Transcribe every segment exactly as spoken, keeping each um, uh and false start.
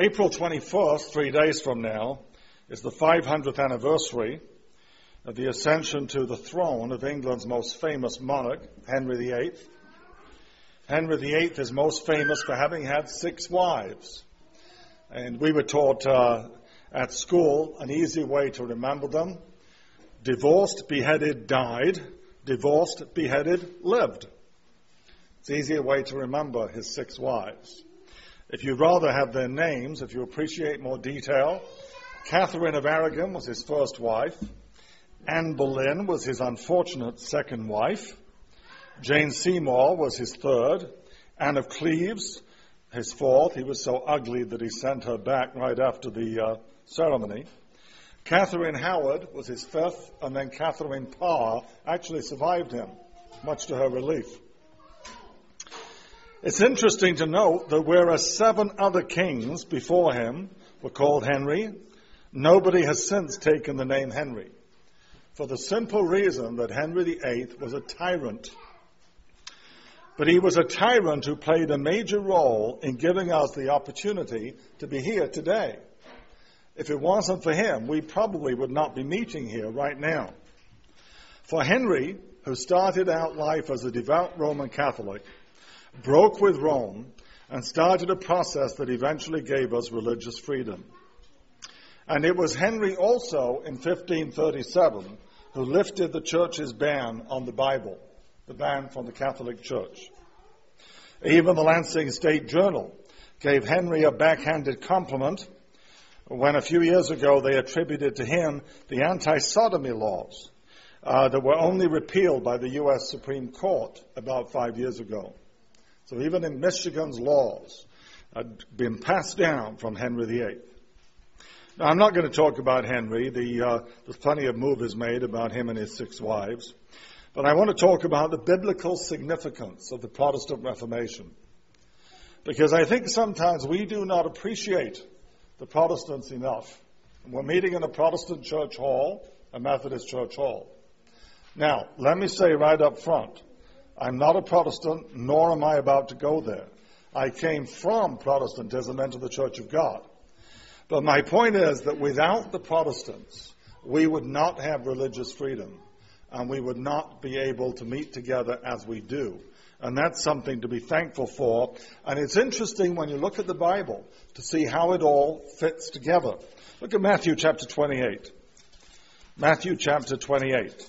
April twenty-first, three days from now, is the five hundredth anniversary of the ascension to the throne of England's most famous monarch, Henry the Eighth. Henry the Eighth is most famous for having had six wives. And we were taught uh, at school an easy way to remember them. Divorced, beheaded, died. Divorced, beheaded, lived. It's an easier way to remember his six wives. If you'd rather have their names, if you appreciate more detail, Catherine of Aragon was his first wife. Anne Boleyn was his unfortunate second wife. Jane Seymour was his third. Anne of Cleves, his fourth. He was so ugly that he sent her back right after the uh, ceremony. Catherine Howard was his fifth, and then Catherine Parr actually survived him, much to her relief. It's interesting to note that whereas seven other kings before him were called Henry, nobody has since taken the name Henry, for the simple reason that Henry the Eighth was a tyrant. But he was a tyrant who played a major role in giving us the opportunity to be here today. If it wasn't for him, we probably would not be meeting here right now. For Henry, who started out life as a devout Roman Catholic, broke with Rome and started a process that eventually gave us religious freedom. And it was Henry also in fifteen thirty-seven who lifted the church's ban on the Bible, the ban from the Catholic Church. Even the Lansing State Journal gave Henry a backhanded compliment when a few years ago they attributed to him the anti-sodomy laws uh, that were only repealed by the U S Supreme Court about five years ago. So even in Michigan's laws had been passed down from Henry the Eighth. Now, I'm not going to talk about Henry. The, uh, there's plenty of movies made about him and his six wives. But I want to talk about the biblical significance of the Protestant Reformation. Because I think sometimes we do not appreciate the Protestants enough. We're meeting in a Protestant church hall, a Methodist church hall. Now, let me say right up front, I'm not a Protestant, nor am I about to go there. I came from Protestantism into the Church of God. But my point is that without the Protestants, we would not have religious freedom, and we would not be able to meet together as we do. And that's something to be thankful for. And it's interesting when you look at the Bible to see how it all fits together. Look at Matthew chapter twenty-eight. Matthew chapter twenty-eight.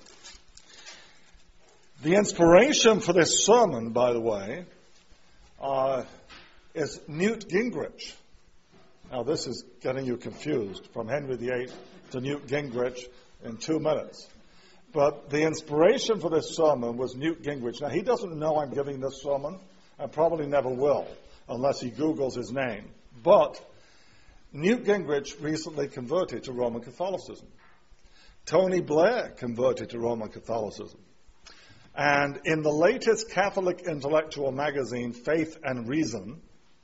The inspiration for this sermon, by the way, uh, is Newt Gingrich. Now, this is getting you confused from Henry the Eighth to Newt Gingrich in two minutes. But the inspiration for this sermon was Newt Gingrich. Now, he doesn't know I'm giving this sermon, and probably never will, unless he Googles his name. But Newt Gingrich recently converted to Roman Catholicism. Tony Blair converted to Roman Catholicism. And in the latest Catholic intellectual magazine, Faith and Reason,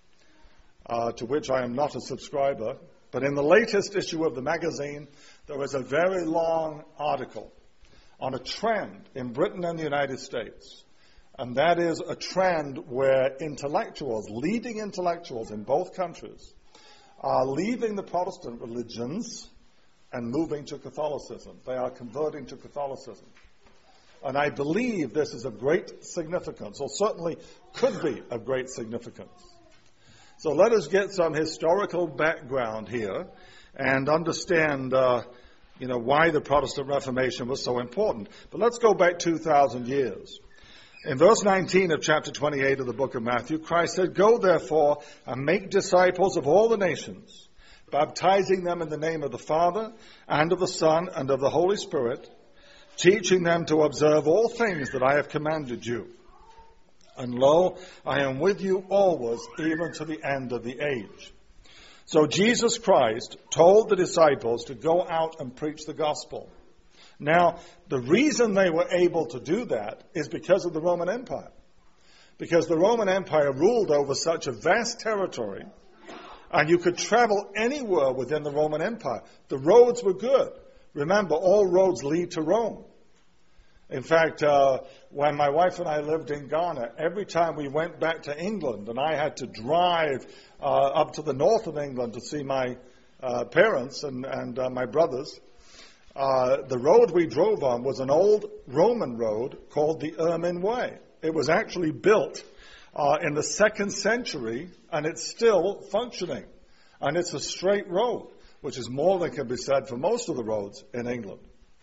uh, to which I am not a subscriber, but in the latest issue of the magazine, there was a very long article on a trend in Britain and the United States. And that is a trend where intellectuals, leading intellectuals in both countries, are leaving the Protestant religions and moving to Catholicism. They are converting to Catholicism. And I believe this is of great significance, or certainly could be of great significance. So let us get some historical background here and understand uh, you know, why the Protestant Reformation was so important. But let's go back two thousand years. In verse nineteen of chapter twenty-eight of the book of Matthew, Christ said, "Go therefore and make disciples of all the nations, baptizing them in the name of the Father and of the Son and of the Holy Spirit, teaching them to observe all things that I have commanded you. And lo, I am with you always, even to the end of the age." So Jesus Christ told the disciples to go out and preach the gospel. Now, the reason they were able to do that is because of the Roman Empire. Because the Roman Empire ruled over such a vast territory, and you could travel anywhere within the Roman Empire. The roads were good. Remember, all roads lead to Rome. In fact, uh, when my wife and I lived in Ghana, every time we went back to England and I had to drive uh, up to the north of England to see my uh, parents and, and uh, my brothers, uh, the road we drove on was an old Roman road called the Ermine Way. It was actually built uh, in the second century, and it's still functioning. And it's a straight road, which is more than can be said for most of the roads in England.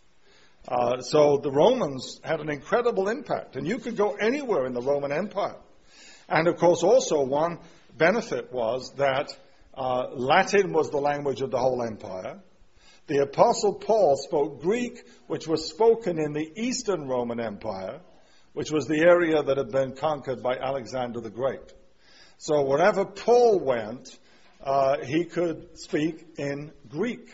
Uh, so the Romans had an incredible impact, and you could go anywhere in the Roman Empire. And of course, also one benefit was that uh, Latin was the language of the whole empire. The Apostle Paul spoke Greek, which was spoken in the Eastern Roman Empire, which was the area that had been conquered by Alexander the Great. So wherever Paul went, uh, he could speak in Greek.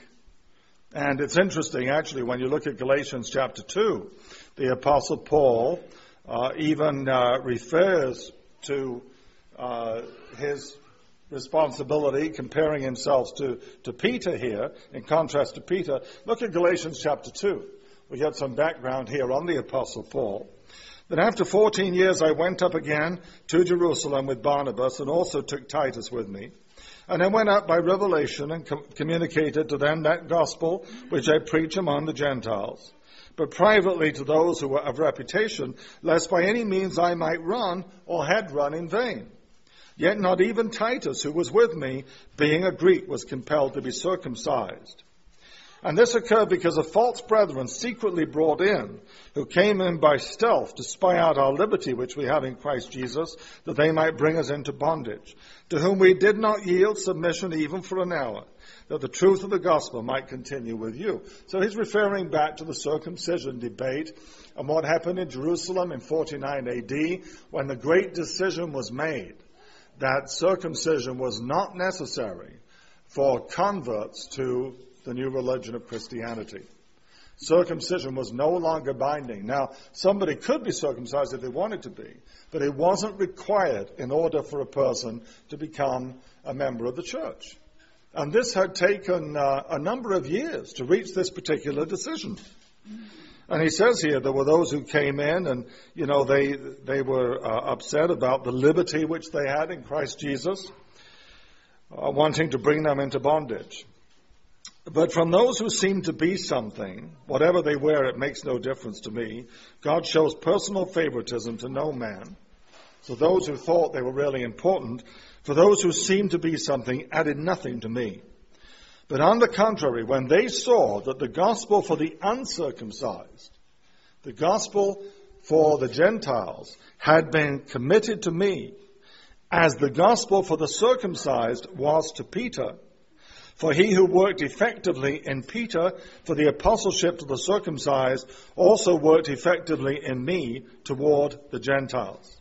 And it's interesting, actually, when you look at Galatians chapter two, the Apostle Paul uh, even uh, refers to uh, his responsibility, comparing himself to, to Peter here, in contrast to Peter. Look at Galatians chapter two. We get some background here on the Apostle Paul. Then after fourteen years I went up again to Jerusalem with Barnabas, and also took Titus with me. And I went up by revelation and com- communicated to them that gospel which I preach among the Gentiles, but privately to those who were of reputation, lest by any means I might run or had run in vain. Yet not even Titus, who was with me, being a Greek, was compelled to be circumcised. And this occurred because of false brethren secretly brought in, who came in by stealth to spy out our liberty which we have in Christ Jesus, that they might bring us into bondage, to whom we did not yield submission even for an hour, that the truth of the gospel might continue with you. So he's referring back to the circumcision debate and what happened in Jerusalem in forty-nine A D, when the great decision was made that circumcision was not necessary for converts to the new religion of Christianity. Circumcision was no longer binding. Now, somebody could be circumcised if they wanted to be, but it wasn't required in order for a person to become a member of the church. And this had taken uh, a number of years to reach this particular decision. And he says here there were those who came in and, you know, they, they were uh, upset about the liberty which they had in Christ Jesus, uh, wanting to bring them into bondage. But from those who seem to be something, whatever they were, it makes no difference to me. God shows personal favoritism to no man. So those who thought they were really important, for those who seemed to be something, added nothing to me. But on the contrary, when they saw that the gospel for the uncircumcised, the gospel for the Gentiles, had been committed to me, as the gospel for the circumcised was to Peter, for he who worked effectively in Peter for the apostleship to the circumcised also worked effectively in me toward the Gentiles.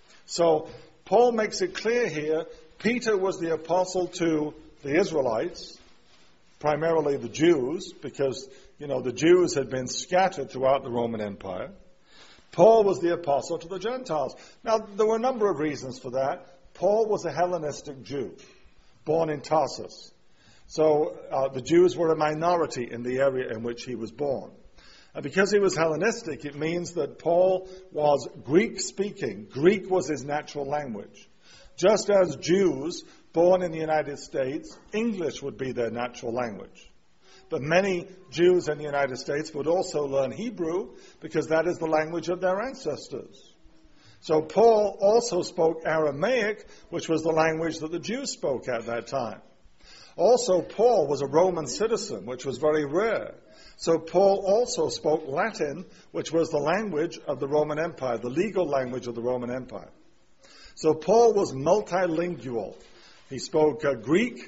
So Paul makes it clear here, Peter was the apostle to the Israelites, primarily the Jews, because, you know, the Jews had been scattered throughout the Roman Empire. Paul was the apostle to the Gentiles. Now, there were a number of reasons for that. Paul was a Hellenistic Jew, born in Tarsus. So uh, the Jews were a minority in the area in which he was born. And because he was Hellenistic, it means that Paul was Greek-speaking. Greek was his natural language. Just as Jews born in the United States, English would be their natural language. But many Jews in the United States would also learn Hebrew because that is the language of their ancestors. So Paul also spoke Aramaic, which was the language that the Jews spoke at that time. Also, Paul was a Roman citizen, which was very rare. So Paul also spoke Latin, which was the language of the Roman Empire, the legal language of the Roman Empire. So Paul was multilingual. He spoke uh, Greek,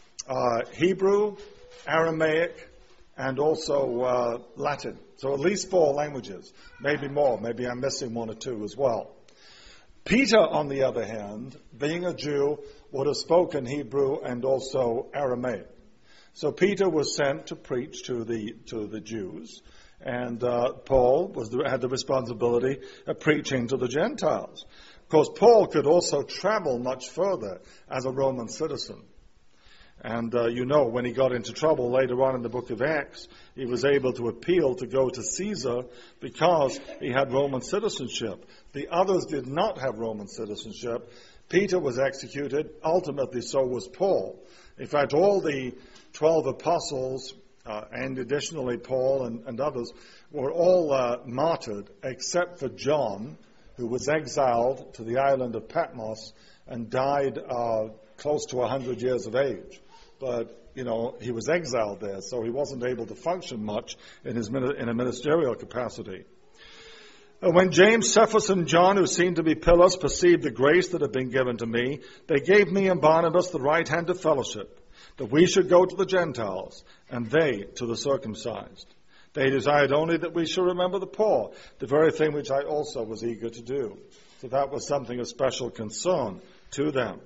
uh, Hebrew, Aramaic, and also uh, Latin. So at least four languages, maybe more. Maybe I'm missing one or two as well. Peter, on the other hand, being a Jew, would have spoken Hebrew and also Aramaic. So Peter was sent to preach to the to the Jews, and uh, Paul was the, had the responsibility of preaching to the Gentiles. Of course, Paul could also travel much further as a Roman citizen. And uh, you know, when he got into trouble later on in the book of Acts, he was able to appeal to go to Caesar because he had Roman citizenship. The others did not have Roman citizenship. Peter was executed. Ultimately, so was Paul. In fact, all the twelve apostles, uh, and additionally Paul and, and others, were all uh, martyred except for John, who was exiled to the island of Patmos and died uh, close to one hundred years of age. But, you know, he was exiled there, so he wasn't able to function much in his in a ministerial capacity. And when James, Cephas, and John, who seemed to be pillars, perceived the grace that had been given to me, they gave me and Barnabas the right hand of fellowship, that we should go to the Gentiles, and they to the circumcised. They desired only that we should remember the poor, the very thing which I also was eager to do. So that was something of special concern to them.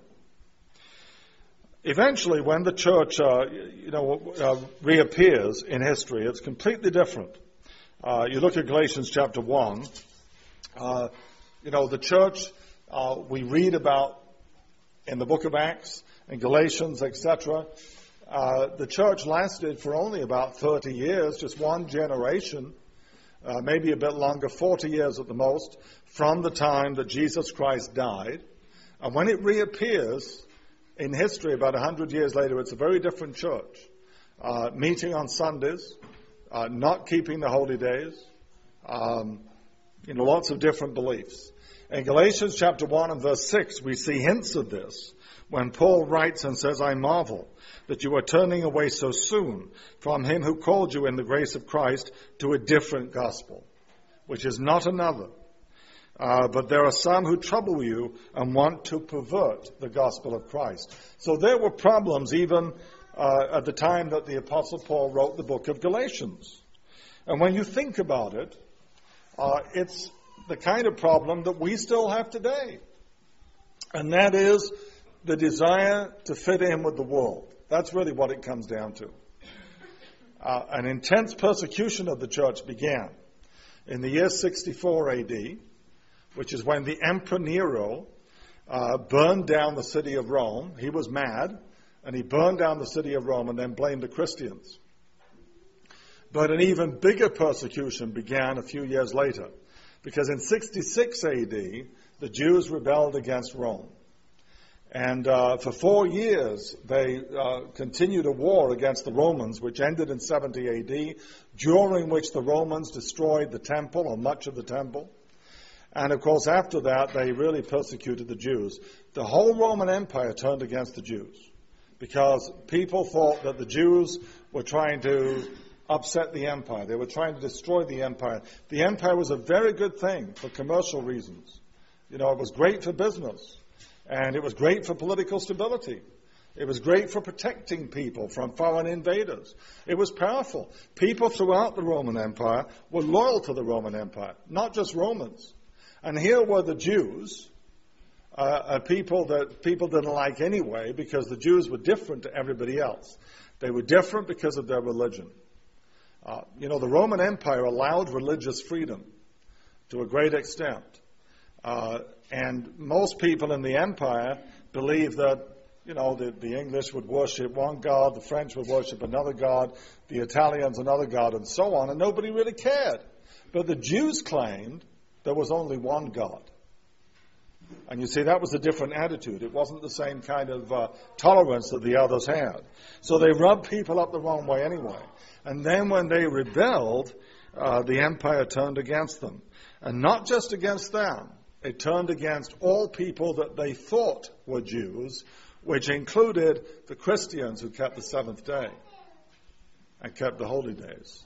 Eventually, when the church, uh, you know, uh, reappears in history, it's completely different. Uh, you look at Galatians chapter one. Uh, you know, the church uh, we read about in the book of Acts and Galatians, et cetera. Uh, the church lasted for only about thirty years, just one generation, uh, maybe a bit longer, forty years at the most, from the time that Jesus Christ died. And when it reappears in history about one hundred years later, it's a very different church. Uh, meeting on Sundays, uh, not keeping the holy days, um, you know, lots of different beliefs. In Galatians chapter one and verse six, we see hints of this when Paul writes and says, I marvel that you are turning away so soon from him who called you in the grace of Christ to a different gospel, which is not another. Uh, but there are some who trouble you and want to pervert the gospel of Christ. So there were problems even uh, at the time that the Apostle Paul wrote the book of Galatians. And when you think about it, uh, it's the kind of problem that we still have today. And that is the desire to fit in with the world. That's really what it comes down to. Uh, an intense persecution of the church began in the year sixty-four A D, which is when the Emperor Nero uh, burned down the city of Rome. He was mad, and he burned down the city of Rome and then blamed the Christians. But an even bigger persecution began a few years later, because in sixty-six A D, the Jews rebelled against Rome. And uh, for four years, they uh, continued a war against the Romans, which ended in seventy A D, during which the Romans destroyed the temple, or much of the temple. And, of course, after that, they really persecuted the Jews. The whole Roman Empire turned against the Jews because people thought that the Jews were trying to upset the empire. They were trying to destroy the empire. The empire was a very good thing for commercial reasons. You know, it was great for business, and it was great for political stability. It was great for protecting people from foreign invaders. It was powerful. People throughout the Roman Empire were loyal to the Roman Empire, not just Romans. And here were the Jews, uh, a people that people didn't like anyway because the Jews were different to everybody else. They were different because of their religion. Uh, you know, the Roman Empire allowed religious freedom to a great extent. Uh, and most people in the empire believed that, you know, the, the English would worship one god, the French would worship another god, the Italians another god, and so on, and nobody really cared. But the Jews claimed there was only one God. And you see, that was a different attitude. It wasn't the same kind of uh, tolerance that the others had. So they rubbed people up the wrong way anyway. And then when they rebelled, uh, the empire turned against them. And not just against them. It turned against all people that they thought were Jews, which included the Christians who kept the seventh day and kept the holy days.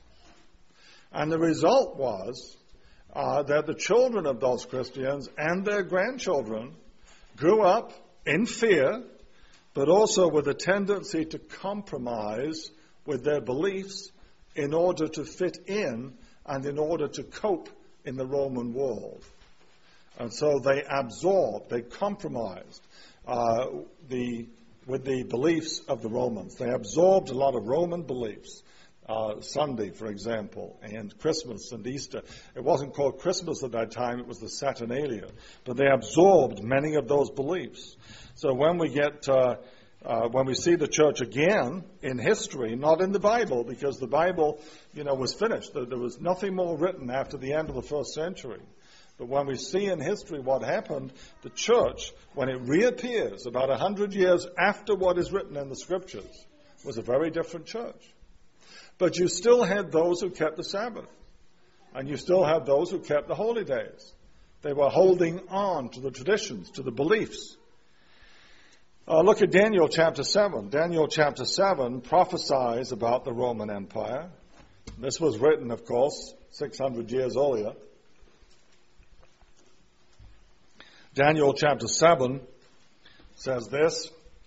And the result was Uh, that the children of those Christians and their grandchildren grew up in fear, but also with a tendency to compromise with their beliefs in order to fit in and in order to cope in the Roman world. And so they absorbed, they compromised uh, the with the beliefs of the Romans. They absorbed a lot of Roman beliefs. Uh, Sunday, for example, and Christmas and Easter. It wasn't called Christmas at that time, it was the Saturnalia. But they absorbed many of those beliefs. So when we get uh, Uh, when we see the church again in history, not in the Bible, because the Bible, you know, was finished. There, there was nothing more written after the end of the first century. But when we see in history what happened, the church, when it reappears about a hundred years after what is written in the scriptures, was a very different church. But you still had those who kept the Sabbath. And you still had those who kept the holy days. They were holding on to the traditions, to the beliefs. Uh, look at Daniel chapter seven. Daniel chapter seven prophesies about the Roman Empire. This was written, of course, six hundred years earlier. Daniel chapter seven says this.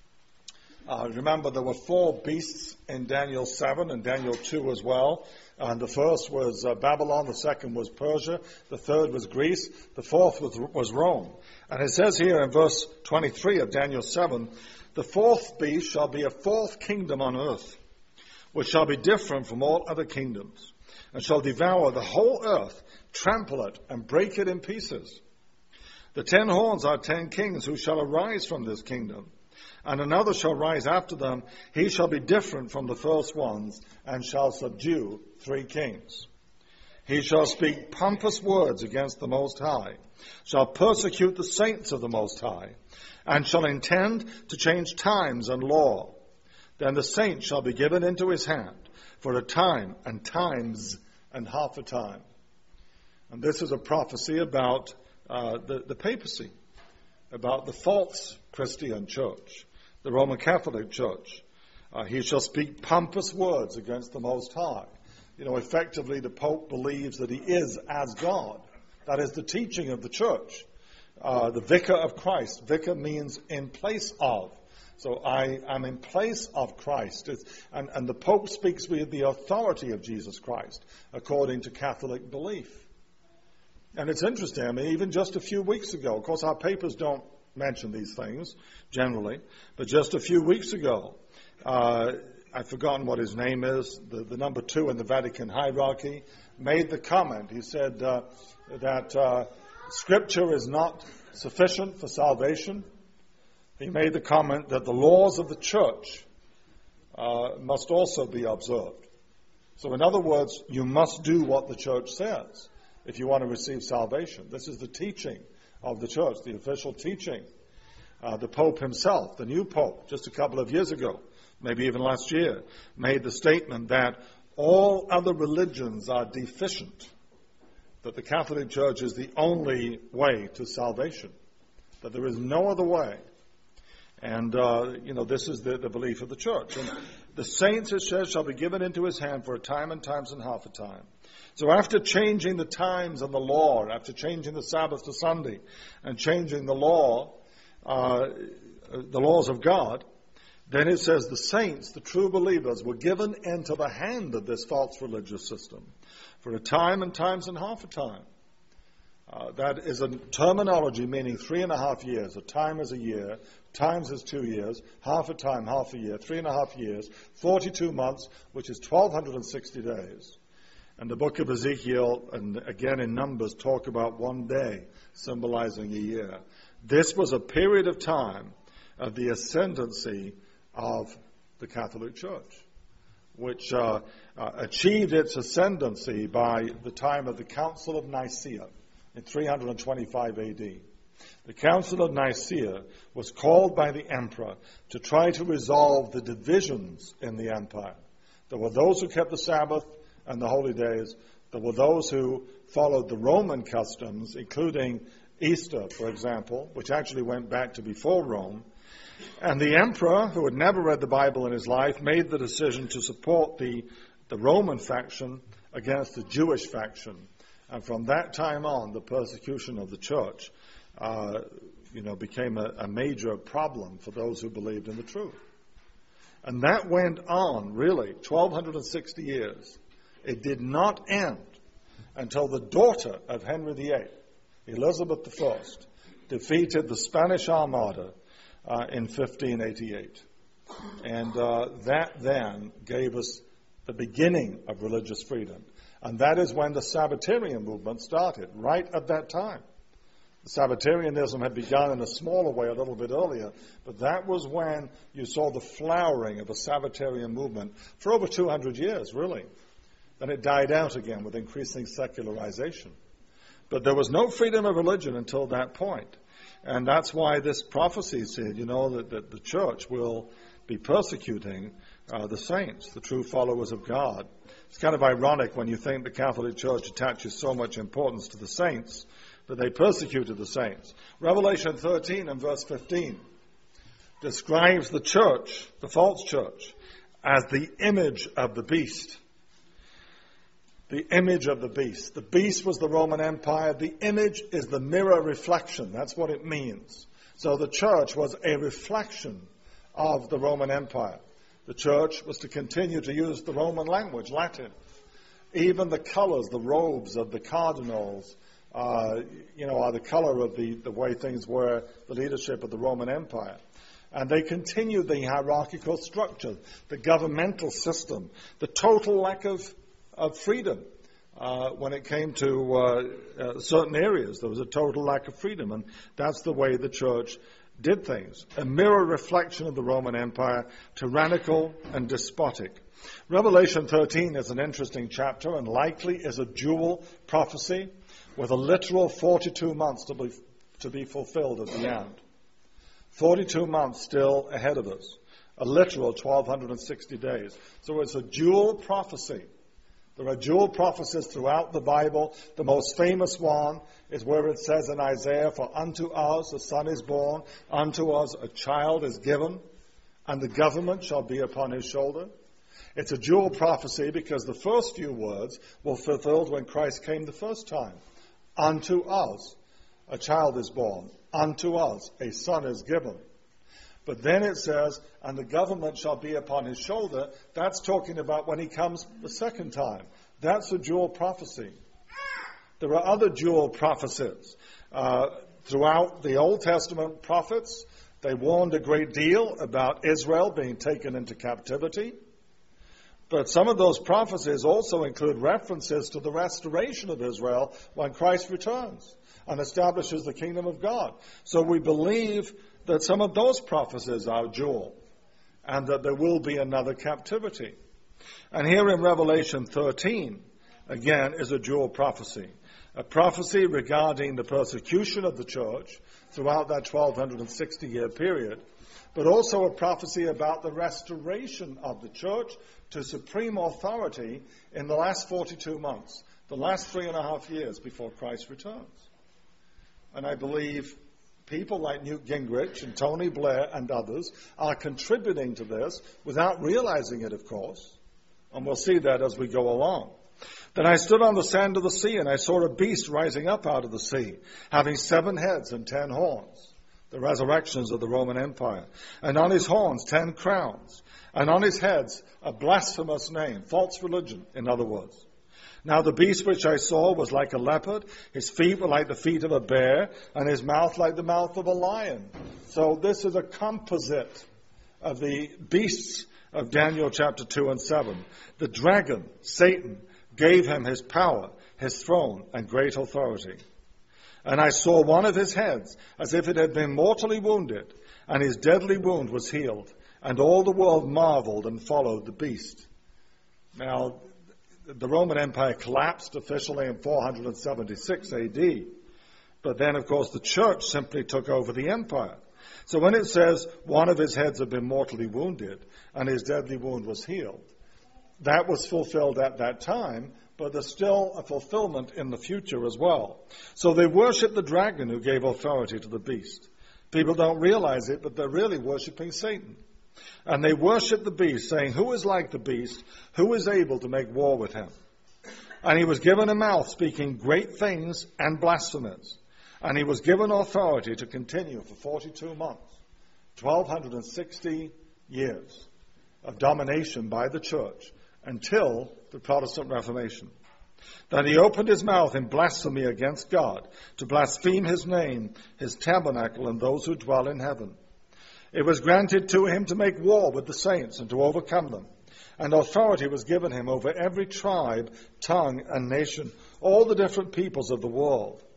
Uh, remember, there were four beasts in Daniel seven and Daniel two as well. And the first was uh, Babylon, the second was Persia, the third was Greece, the fourth was, was Rome. And it says here in verse twenty-three of Daniel seven, the fourth beast shall be a fourth kingdom on earth, which shall be different from all other kingdoms, and shall devour the whole earth, trample it, and break it in pieces. The ten horns are ten kings who shall arise from this kingdom, and another shall rise after them. He shall be different from the first ones, and shall subdue three kings. He shall speak pompous words against the Most High, shall persecute the saints of the Most High, and shall intend to change times and law. Then the saints shall be given into his hand for a time and times and half a time. And this is a prophecy about uh, the, the papacy, about the false Christian church, the Roman Catholic Church. Uh, he shall speak pompous words against the Most High. You know, effectively the Pope believes that he is as God. That is the teaching of the church. Uh, the vicar of Christ. Vicar means in place of. So I am in place of Christ. And, and the Pope speaks with the authority of Jesus Christ, according to Catholic belief. And it's interesting, I mean, even just a few weeks ago, of course our papers don't mention these things generally, but just a few weeks ago, uh, I've forgotten what his name is, the, the number two in the Vatican hierarchy, made the comment. He said uh, that uh, Scripture is not sufficient for salvation. He made the comment that the laws of the church uh, must also be observed. So in other words, you must do what the church says if you want to receive salvation. This is the teaching of the church, the official teaching. Uh, the Pope himself, the new Pope, just a couple of years ago, maybe even last year, made the statement that all other religions are deficient, that the Catholic Church is the only way to salvation, that there is no other way. And, uh, you know, this is the, the belief of the church. And the saints, it says, shall be given into his hand for a time and times and half a time. So after changing the times and the law, after changing the Sabbath to Sunday, and changing the law, uh, the laws of God, then it says the saints, the true believers, were given into the hand of this false religious system for a time and times and half a time. Uh, that is a terminology meaning three and a half years. A time is a year, times is two years, half a time, half a year, three and a half years, forty-two months, which is twelve sixty days. And the book of Ezekiel, and again in Numbers, talk about one day, symbolizing a year. This was a period of time of the ascendancy of the Catholic Church, which uh, uh, achieved its ascendancy by the time of the Council of Nicaea in three twenty-five A D. The Council of Nicaea was called by the emperor to try to resolve the divisions in the empire. There were those who kept the Sabbath and the holy days. There were those who followed the Roman customs, including Easter, for example, which actually went back to before Rome. And the emperor, who had never read the Bible in his life, made the decision to support the, the Roman faction against the Jewish faction. And from that time on, the persecution of the church, uh, you know, became a, a major problem for those who believed in the truth. And that went on, really, twelve sixty years. It did not end until the daughter of Henry the Eighth, Elizabeth the First, defeated the Spanish Armada uh, in fifteen eighty-eight. And uh, that then gave us the beginning of religious freedom. And that is when the Sabbatarian movement started, right at that time. Sabbatarianism had begun in a smaller way a little bit earlier, but that was when you saw the flowering of a Sabbatarian movement for over two hundred years, really. Then it died out again with increasing secularization. But there was no freedom of religion until that point. And that's why this prophecy said, you know, that, that the church will be persecuting uh, the saints, the true followers of God. It's kind of ironic when you think the Catholic Church attaches so much importance to the saints, but they persecuted the saints. Revelation thirteen and verse fifteen describes the church, the false church, as the image of the beast. The image of the beast. The beast was the Roman Empire. The image is the mirror reflection. That's what it means. So the church was a reflection of the Roman Empire. The church was to continue to use the Roman language, Latin. Even the colors, the robes of the cardinals, uh, you know, are the color of the, the way things were, the leadership of the Roman Empire. And they continued the hierarchical structure, the governmental system, the total lack of, of freedom. Uh, when it came to uh, uh, certain areas, there was a total lack of freedom. And that's the way the church did things. A mirror reflection of the Roman Empire, tyrannical and despotic. Revelation thirteen is an interesting chapter and likely is a dual prophecy with a literal forty-two months to be, to be fulfilled at the end. forty-two months still ahead of us. A literal twelve sixty days. So it's a dual prophecy. There are dual prophecies throughout the Bible. The most famous one is where it says in Isaiah, "For unto us a son is born, unto us a child is given, and the government shall be upon his shoulder." It's a dual prophecy because the first few words were fulfilled when Christ came the first time. Unto us a child is born, unto us a son is given. But then it says, and the government shall be upon his shoulder. That's talking about when he comes the second time. That's a dual prophecy. There are other dual prophecies. Uh, throughout the Old Testament prophets, they warned a great deal about Israel being taken into captivity. But some of those prophecies also include references to the restoration of Israel when Christ returns and establishes the kingdom of God. So we believe that some of those prophecies are dual, and that there will be another captivity. And here in Revelation thirteen, again, is a dual prophecy. A prophecy regarding the persecution of the church throughout that twelve sixty year period, but also a prophecy about the restoration of the church to supreme authority in the last forty-two months, the last three and a half years before Christ returns. And I believe people like Newt Gingrich and Tony Blair and others are contributing to this without realizing it, of course. And we'll see that as we go along. Then I stood on the sand of the sea, and I saw a beast rising up out of the sea, having seven heads and ten horns, the resurrections of the Roman Empire. And on his horns ten crowns, and on his heads a blasphemous name, false religion, in other words. Now the beast which I saw was like a leopard, his feet were like the feet of a bear, and his mouth like the mouth of a lion. So this is a composite of the beasts of Daniel chapter two and seven. The dragon, Satan, gave him his power, his throne, and great authority. And I saw one of his heads as if it had been mortally wounded, and his deadly wound was healed, and all the world marveled and followed the beast. Now, the Roman Empire collapsed officially in four seventy-six A D. But then, of course, the church simply took over the empire. So when it says one of his heads had been mortally wounded and his deadly wound was healed, that was fulfilled at that time, but there's still a fulfillment in the future as well. So they worship the dragon who gave authority to the beast. People don't realize it, but they're really worshiping Satan. And they worship the beast, saying, "Who is like the beast? Who is able to make war with him?" And he was given a mouth speaking great things and blasphemies. And he was given authority to continue for forty-two months, twelve sixty years of domination by the church until the Protestant Reformation. Then he opened his mouth in blasphemy against God, to blaspheme his name, his tabernacle, and those who dwell in heaven. It was granted to him to make war with the saints and to overcome them. And authority was given him over every tribe, tongue, and nation, all the different peoples of the world.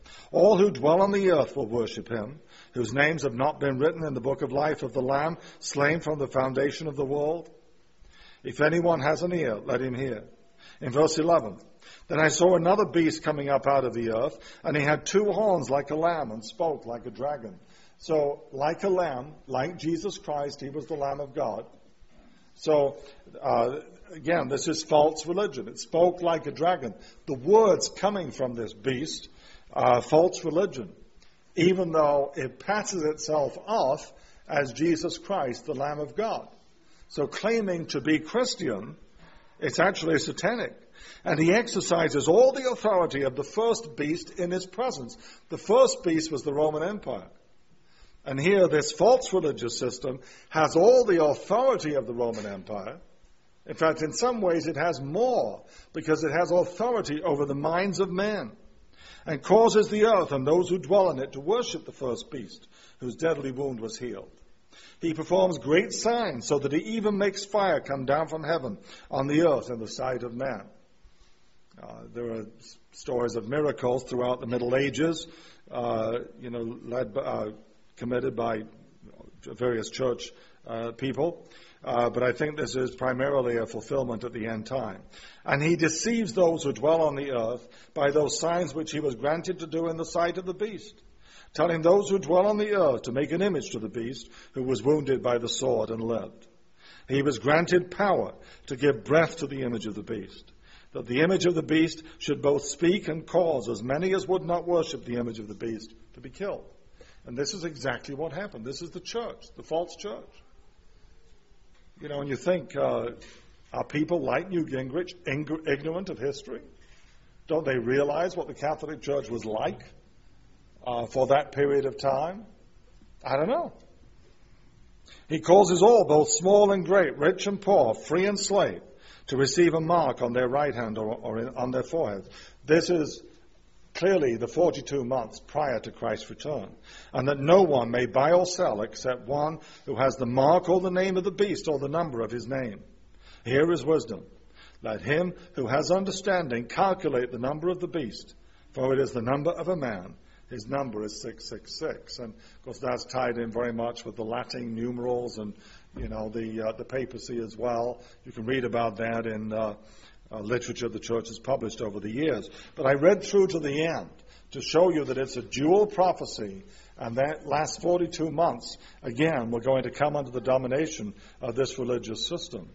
All who dwell on the earth will worship him, whose names have not been written in the book of life of the Lamb, slain from the foundation of the world. If anyone has an ear, let him hear. In verse eleven, then I saw another beast coming up out of the earth, and he had two horns like a lamb and spoke like a dragon. So, like a lamb, like Jesus Christ, he was the Lamb of God. So, uh, again, this is false religion. It spoke like a dragon. The words coming from this beast are false religion, even though it passes itself off as Jesus Christ, the Lamb of God. So claiming to be Christian, it's actually satanic. And he exercises all the authority of the first beast in his presence. The first beast was the Roman Empire. And here this false religious system has all the authority of the Roman Empire. In fact, in some ways it has more, because it has authority over the minds of men, and causes the earth and those who dwell in it to worship the first beast, whose deadly wound was healed. He performs great signs, so that he even makes fire come down from heaven on the earth in the sight of man. Uh, there are stories of miracles throughout the Middle Ages, uh, you know, led by, uh, committed by various church uh, people. Uh, but I think this is primarily a fulfillment at the end time. And he deceives those who dwell on the earth by those signs which he was granted to do in the sight of the beast, telling those who dwell on the earth to make an image to the beast who was wounded by the sword and lived. He was granted power to give breath to the image of the beast, that the image of the beast should both speak and cause as many as would not worship the image of the beast to be killed. And this is exactly what happened. This is the church, the false church. You know, when you think, uh, are people like Newt Gingrich ing- ignorant of history? Don't they realize what the Catholic Church was like uh, for that period of time? I don't know. He causes all, both small and great, rich and poor, free and slave, to receive a mark on their right hand or, or in, on their forehead. This is clearly the forty-two months prior to Christ's return, and that no one may buy or sell except one who has the mark or the name of the beast or the number of his name. Here is wisdom. Let him who has understanding calculate the number of the beast, for it is the number of a man. His number is six six six. And, of course, that's tied in very much with the Latin numerals and, you know, the uh, the papacy as well. You can read about that in uh, uh, literature the church has published over the years. But I read through to the end to show you that it's a dual prophecy, and that last forty-two months, again, we're going to come under the domination of this religious system.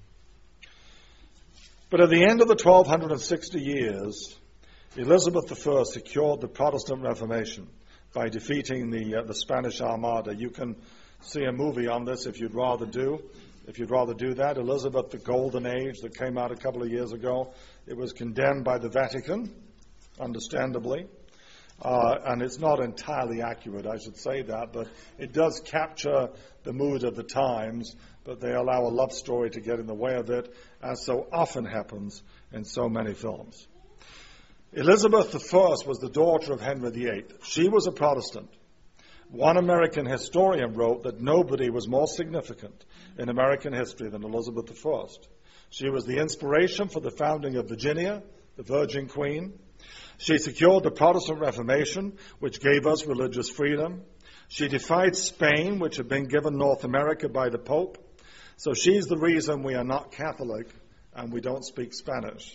But at the end of the twelve sixty years, Elizabeth the First secured the Protestant Reformation by defeating the uh, the Spanish Armada. You can see a movie on this if you'd rather do. If you'd rather do that, Elizabeth, the Golden Age, that came out a couple of years ago, it was condemned by the Vatican, understandably. Uh, and it's not entirely accurate, I should say that, but it does capture the mood of the times, but they allow a love story to get in the way of it, as so often happens in so many films. Elizabeth the First was the daughter of Henry the Eighth. She was a Protestant. One American historian wrote that nobody was more significant in American history than Elizabeth the First. She was the inspiration for the founding of Virginia, the Virgin Queen. She secured the Protestant Reformation, which gave us religious freedom. She defied Spain, which had been given North America by the Pope. So she's the reason we are not Catholic and we don't speak Spanish.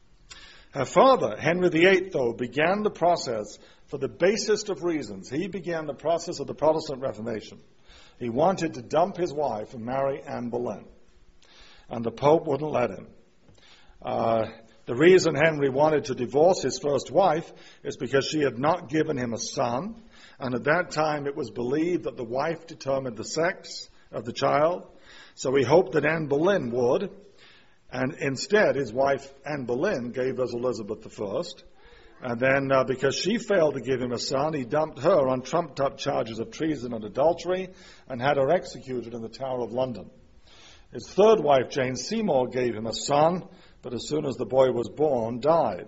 Her father, Henry the Eighth, though, began the process for the basest of reasons. He began the process of the Protestant Reformation. He wanted to dump his wife and marry Anne Boleyn, and the Pope wouldn't let him. Uh, the reason Henry wanted to divorce his first wife is because she had not given him a son, and at that time it was believed that the wife determined the sex of the child. So he hoped that Anne Boleyn would, and instead his wife Anne Boleyn gave us Elizabeth the First. And then uh, because she failed to give him a son, he dumped her on trumped-up charges of treason and adultery and had her executed in the Tower of London. His third wife, Jane Seymour, gave him a son, but as soon as the boy was born, died.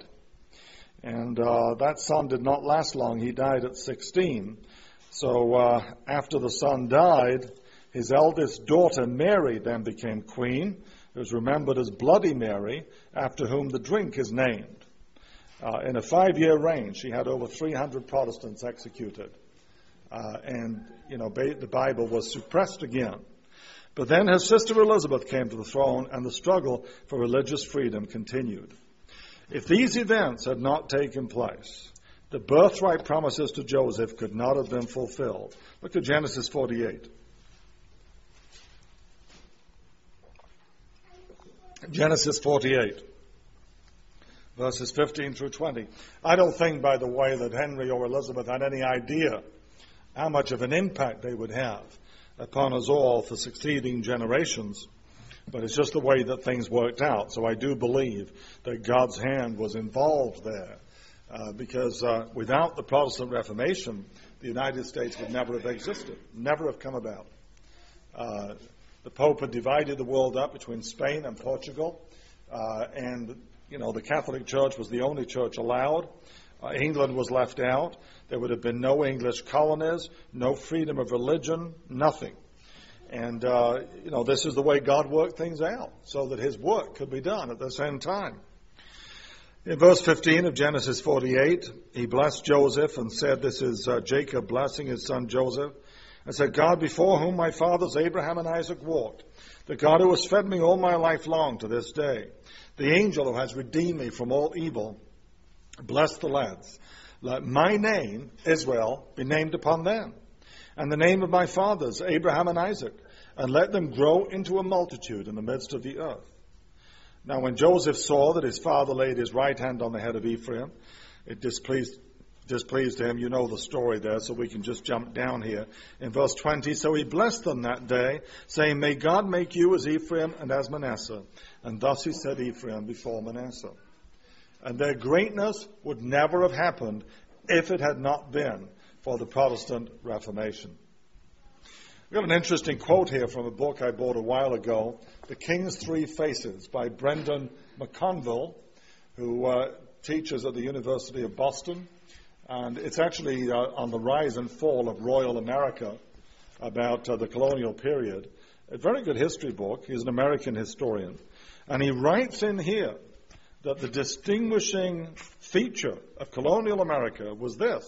And uh, that son did not last long. He died at sixteen. So uh, after the son died, his eldest daughter, Mary, then became queen, who is remembered as Bloody Mary, after whom the drink is named. Uh, in a five-year reign, she had over three hundred Protestants executed. Uh, and, you know, ba- the Bible was suppressed again. But then her sister Elizabeth came to the throne, and the struggle for religious freedom continued. If these events had not taken place, the birthright promises to Joseph could not have been fulfilled. Look at Genesis forty-eight. Genesis forty-eight, verses fifteen through twenty. I don't think, by the way, that Henry or Elizabeth had any idea how much of an impact they would have upon us all for succeeding generations. But it's just the way that things worked out. So I do believe that God's hand was involved there. Uh, because uh, without the Protestant Reformation, the United States would never have existed, never have come about. Uh, the Pope had divided the world up between Spain and Portugal. Uh, and, you know, the Catholic Church was the only church allowed. Uh, England was left out. There would have been no English colonies, no freedom of religion, nothing. And, uh, you know, this is the way God worked things out so that his work could be done at the same time. In verse fifteen of Genesis forty-eight, he blessed Joseph and said, this is uh, Jacob blessing his son Joseph, and said, God before whom my fathers Abraham and Isaac walked, the God who has fed me all my life long to this day, the angel who has redeemed me from all evil, bless the lads. Let my name, Israel, be named upon them, and the name of my fathers, Abraham and Isaac, and let them grow into a multitude in the midst of the earth. Now when Joseph saw that his father laid his right hand on the head of Ephraim, it displeased, displeased him. You know the story there, so we can just jump down here. In verse twenty, so he blessed them that day, saying, may God make you as Ephraim and as Manasseh. And thus he set Ephraim before Manasseh. And their greatness would never have happened if it had not been for the Protestant Reformation. We've got an interesting quote here from a book I bought a while ago, The King's Three Faces by Brendan McConville, who uh, teaches at the University of Boston. And it's actually uh, on the rise and fall of Royal America about uh, the colonial period. A very good history book. He's an American historian. And he writes in here that the distinguishing feature of colonial America was this.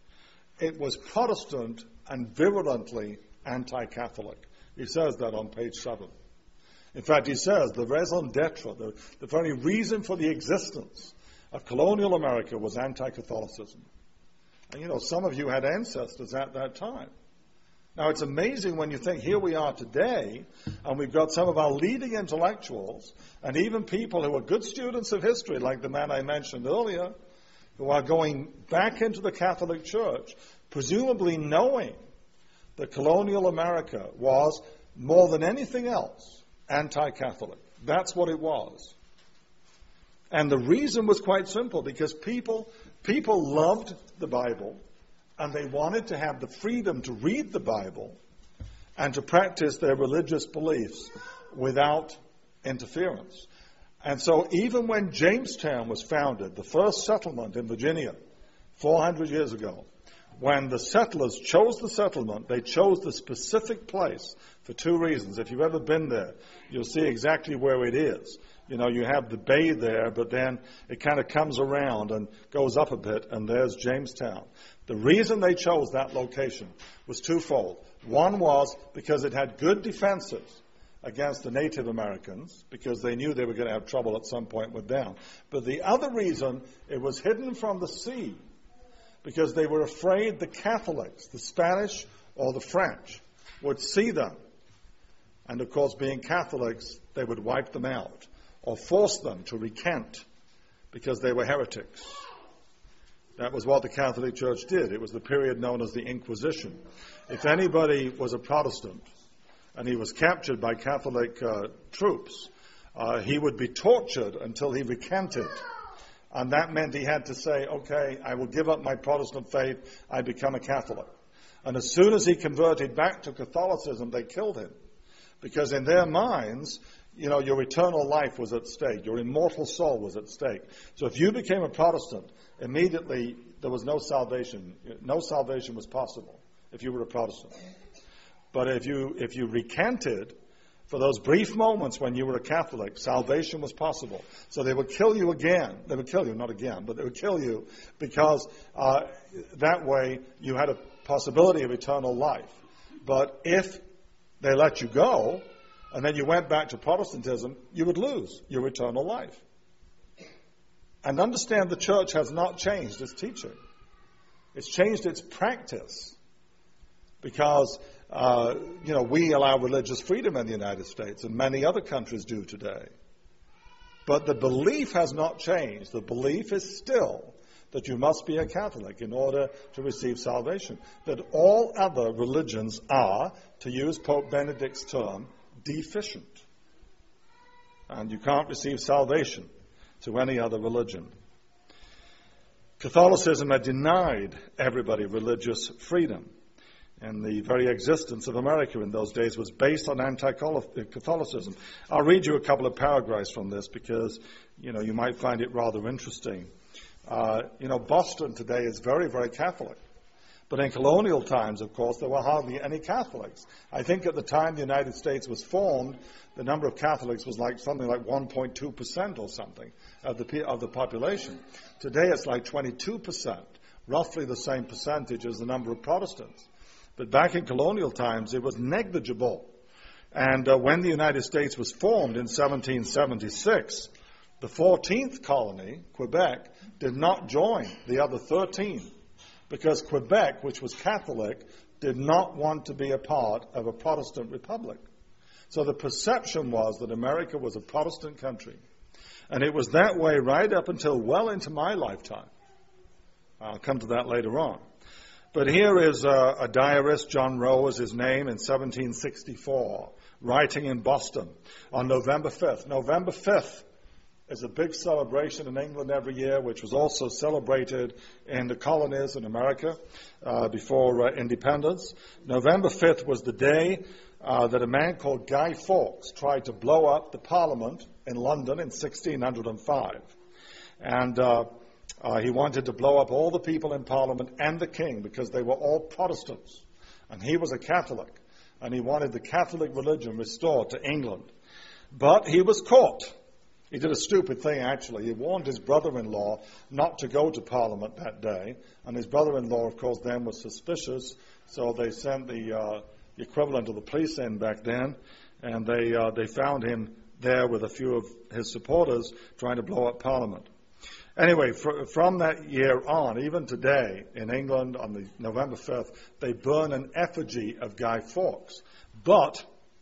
It was Protestant and virulently anti-Catholic. He says that on page seven. In fact, he says the raison d'etre, the, the very reason for the existence of colonial America was anti-Catholicism. And you know, some of you had ancestors at that time. Now, it's amazing when you think here we are today, and we've got some of our leading intellectuals, and even people who are good students of history, like the man I mentioned earlier, who are going back into the Catholic Church, presumably knowing that colonial America was, more than anything else, anti-Catholic. That's what it was. And the reason was quite simple, because people, people loved the Bible, and they wanted to have the freedom to read the Bible and to practice their religious beliefs without interference. And so even when Jamestown was founded, the first settlement in Virginia, four hundred years ago, when the settlers chose the settlement, they chose the specific place for two reasons. If you've ever been there, you'll see exactly where it is. You know, you have the bay there, but then it kind of comes around and goes up a bit, and there's Jamestown. The reason they chose that location was twofold. One was because it had good defenses against the Native Americans, because they knew they were going to have trouble at some point with them. But the other reason, it was hidden from the sea, because they were afraid the Catholics, the Spanish or the French, would see them. And of course, being Catholics, they would wipe them out or force them to recant because they were heretics. That was what the Catholic Church did. It was the period known as the Inquisition. If anybody was a Protestant and he was captured by Catholic uh, troops, uh, he would be tortured until he recanted. And that meant he had to say, okay, I will give up my Protestant faith, I become a Catholic. And as soon as he converted back to Catholicism, they killed him. Because in their minds, you know, your eternal life was at stake. Your immortal soul was at stake. So if you became a Protestant, immediately there was no salvation. No salvation was possible if you were a Protestant. But if you if you recanted, For those brief moments when you were a Catholic, salvation was possible. So they would kill you again. They would kill you, not again, but they would kill you because uh, that way you had a possibility of eternal life. But if they let you go, and then you went back to Protestantism, you would lose your eternal life. And understand the church has not changed its teaching. It's changed its practice. Because, uh, you know, we allow religious freedom in the United States, and many other countries do today. But the belief has not changed. The belief is still that you must be a Catholic in order to receive salvation. That all other religions are, to use Pope Benedict's term, deficient. And you can't receive salvation to any other religion. Catholicism had denied everybody religious freedom. And the very existence of America in those days was based on anti-Catholicism. I'll read you a couple of paragraphs from this because, you know, you might find it rather interesting. Uh, you know, Boston today is very, very Catholic. But in colonial times, of course, there were hardly any Catholics. I think at the time the United States was formed, the number of Catholics was like something like one point two percent or something of the of the population. Today it's like twenty-two percent, roughly the same percentage as the number of Protestants. But back in colonial times, it was negligible. And uh, when the United States was formed in seventeen seventy-six, the fourteenth colony, Quebec, did not join the other thirteen. Because Quebec, which was Catholic, did not want to be a part of a Protestant republic. So the perception was that America was a Protestant country. And it was that way right up until well into my lifetime. I'll come to that later on. But here is a, a diarist, John Rowe is his name, in seventeen sixty-four, writing in Boston on November fifth. November fifth is a big celebration in England every year, which was also celebrated in the colonies in America uh, before uh, independence. November fifth was the day uh, that a man called Guy Fawkes tried to blow up the Parliament in London in sixteen oh five. And uh, uh, he wanted to blow up all the people in Parliament and the king because they were all Protestants. And he was a Catholic. And he wanted the Catholic religion restored to England. But he was caught. He did a stupid thing, actually. He warned his brother-in-law not to go to Parliament that day. And his brother-in-law, of course, then was suspicious. So they sent the, uh, the equivalent of the police in back then. And they, uh, they found him there with a few of his supporters trying to blow up Parliament. Anyway, fr- from that year on, even today, in England, on the November fifth, they burn an effigy of Guy Fawkes. But...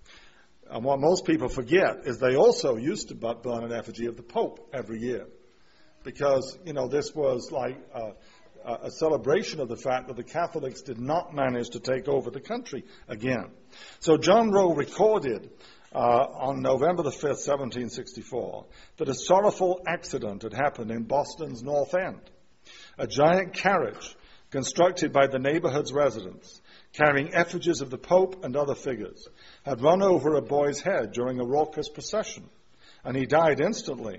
And what most people forget is they also used to burn an effigy of the Pope every year. Because, you know, this was like a, a celebration of the fact that the Catholics did not manage to take over the country again. So John Rowe recorded uh, on November the fifth, seventeen sixty-four, that a sorrowful accident had happened in Boston's North End. A giant carriage constructed by the neighborhood's residents, carrying effigies of the Pope and other figures, had run over a boy's head during a raucous procession, and he died instantly.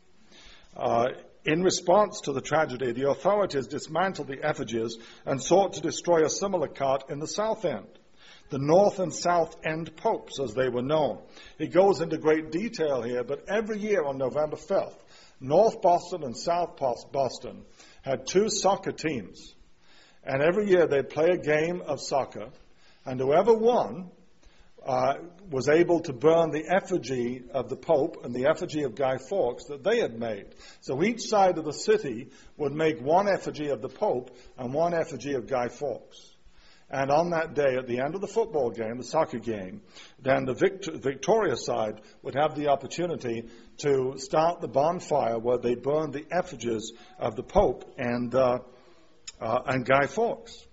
Uh, in response to the tragedy, the authorities dismantled the effigies and sought to destroy a similar cart in the South End. The North and South End Popes, as they were known. He goes into great detail here, but every year on November fifth, North Boston and South Boston had two soccer teams. And every year they'd play a game of soccer, and whoever won uh, was able to burn the effigy of the Pope and the effigy of Guy Fawkes that they had made. So each side of the city would make one effigy of the Pope and one effigy of Guy Fawkes. And on that day, at the end of the football game, the soccer game, then the Vict- Victoria side would have the opportunity to start the bonfire where they burned the effigies of the Pope and uh, Uh, and Guy Fawkes.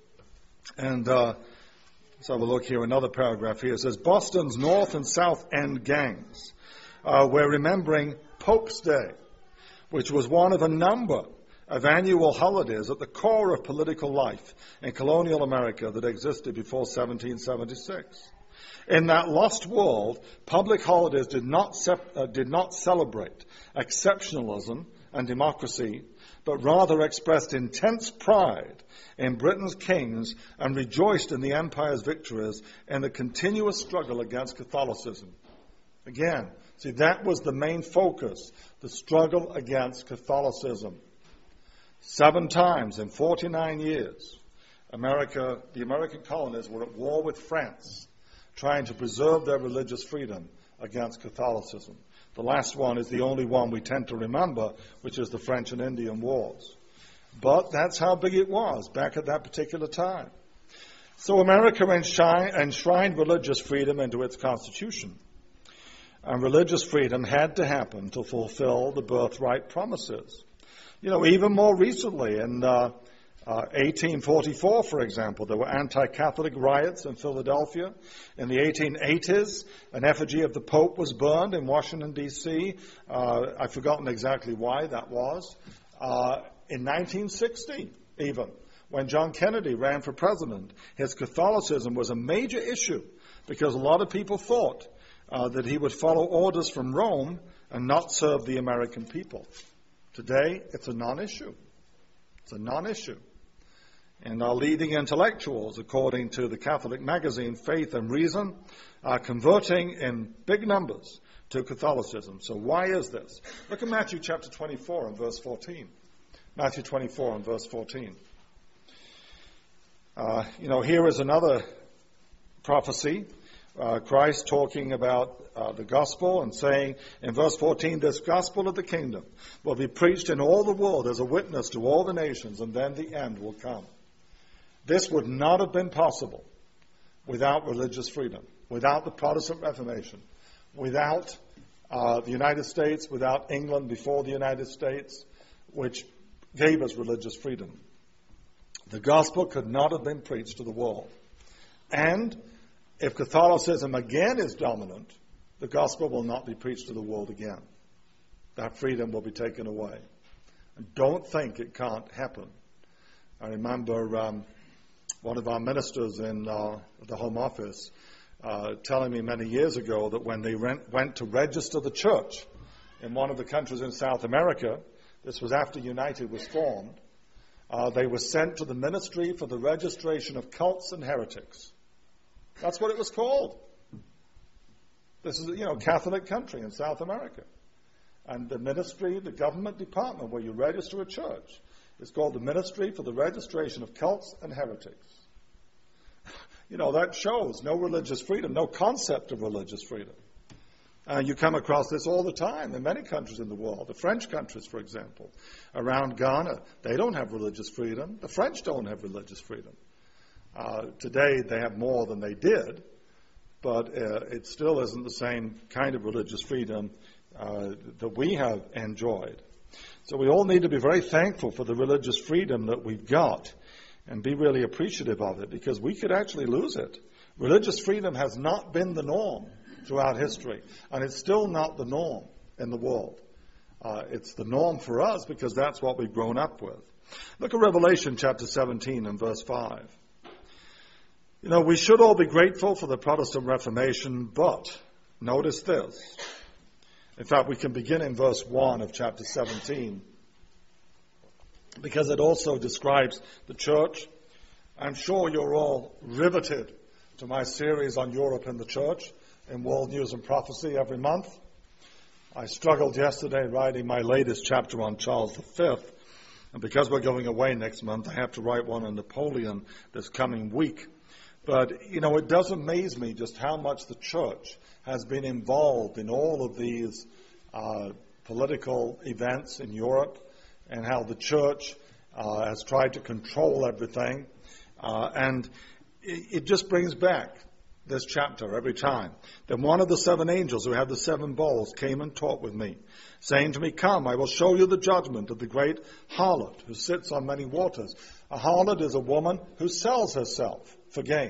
And uh, let's have a look here, another paragraph here. It says, Boston's North and South End gangs uh, were remembering Pope's Day, which was one of a number of annual holidays at the core of political life in colonial America that existed before seventeen seventy-six. In that lost world, public holidays did not, sep- uh, did not celebrate exceptionalism and democracy, but rather expressed intense pride in Britain's kings and rejoiced in the empire's victories in the continuous struggle against Catholicism. Again, see, that was the main focus, the struggle against Catholicism. Seven times in forty-nine years, America, the American colonies were at war with France, trying to preserve their religious freedom against Catholicism. The last one is the only one we tend to remember, which is the French and Indian Wars. But that's how big it was back at that particular time. So America enshrined religious freedom into its constitution. And religious freedom had to happen to fulfill the birthright promises. You know, even more recently, in uh, uh, eighteen forty-four, for example, there were anti-Catholic riots in Philadelphia. In the eighteen eighties, an effigy of the Pope was burned in Washington, D C Uh, I've forgotten exactly why that was. Uh, in nineteen sixty, even, when John Kennedy ran for president, his Catholicism was a major issue because a lot of people thought uh, that he would follow orders from Rome and not serve the American people. Today, it's a non-issue. It's a non-issue. And our leading intellectuals, according to the Catholic magazine Faith and Reason, are converting in big numbers to Catholicism. So why is this? Look at Matthew chapter twenty-four and verse fourteen. Matthew twenty-four and verse fourteen. Uh, you know, here is another prophecy. Uh, Christ talking about uh, the gospel and saying in verse fourteen, this gospel of the kingdom will be preached in all the world as a witness to all the nations, and then the end will come. This would not have been possible without religious freedom, without the Protestant Reformation, without uh, the United States, without England before the United States, which gave us religious freedom. The gospel could not have been preached to the world. And if Catholicism again is dominant, the gospel will not be preached to the world again. That freedom will be taken away. And don't think it can't happen. I remember um, one of our ministers in uh, the Home Office uh, telling me many years ago that when they rent, went to register the church in one of the countries in South America, this was after United was formed, uh, they were sent to the Ministry for the Registration of Cults and Heretics. That's what it was called. This is, you know, a Catholic country in South America. And the ministry, the government department where you register a church, is called the Ministry for the Registration of Cults and Heretics. You know, that shows no religious freedom, no concept of religious freedom. Uh, you come across this all the time in many countries in the world. The French countries, for example, around Ghana, they don't have religious freedom. The French don't have religious freedom. Uh, today they have more than they did, but uh, it still isn't the same kind of religious freedom uh, that we have enjoyed. So we all need to be very thankful for the religious freedom that we've got and be really appreciative of it, because we could actually lose it. Religious freedom has not been the norm throughout history, and it's still not the norm in the world. Uh, it's the norm for us because that's what we've grown up with. Look at Revelation chapter seventeen and verse five. You know, we should all be grateful for the Protestant Reformation, but notice this. In fact, we can begin in verse one of chapter seventeen, because it also describes the church. I'm sure you're all riveted to my series on Europe and the church in World News and Prophecy every month. I struggled yesterday writing my latest chapter on Charles the Fifth, and because we're going away next month, I have to write one on Napoleon this coming week. But, you know, it does amaze me just how much the church has been involved in all of these uh, political events in Europe, and how the church uh, has tried to control everything. Uh, and it, it just brings back this chapter every time. Then one of the seven angels who had the seven bowls came and talked with me, saying to me, come, I will show you the judgment of the great harlot who sits on many waters. A harlot is a woman who sells herself for gain.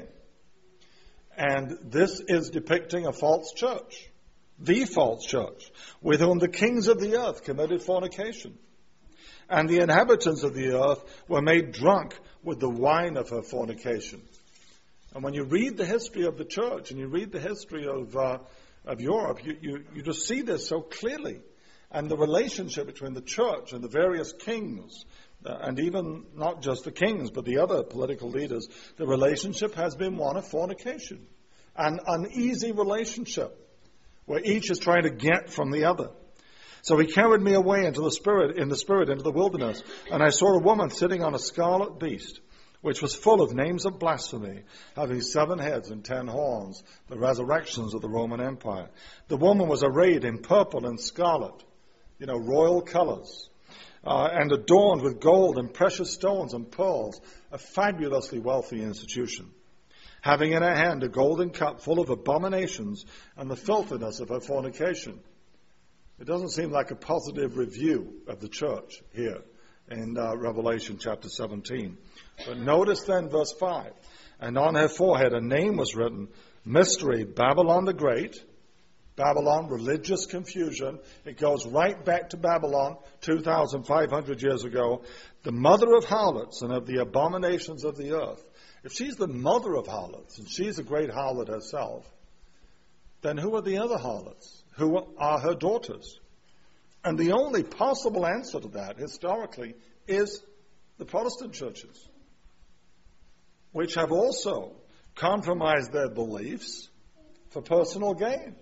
And this is depicting a false church, the false church, with whom the kings of the earth committed fornication. And the inhabitants of the earth were made drunk with the wine of her fornication. And when you read the history of the church and you read the history of uh, of Europe, you, you, you just see this so clearly. And the relationship between the church and the various kings, uh, and even not just the kings, but the other political leaders, the relationship has been one of fornication. An uneasy relationship where each is trying to get from the other. So he carried me away into the spirit, in the spirit into the wilderness, and I saw a woman sitting on a scarlet beast, which was full of names of blasphemy, having seven heads and ten horns, the resurrections of the Roman Empire. The woman was arrayed in purple and scarlet, you know, royal colors, uh, and adorned with gold and precious stones and pearls, a fabulously wealthy institution, having in her hand a golden cup full of abominations and the filthiness of her fornication. It doesn't seem like a positive review of the church here in uh, Revelation chapter seventeen. But notice then verse five. And on her forehead a name was written, Mystery, Babylon the Great. Babylon, religious confusion. It goes right back to Babylon two thousand five hundred years ago. The mother of harlots and of the abominations of the earth. If she's the mother of harlots, and she's a great harlot herself, then who are the other harlots? Who are her daughters? And the only possible answer to that, historically, is the Protestant churches, which have also compromised their beliefs for personal gain.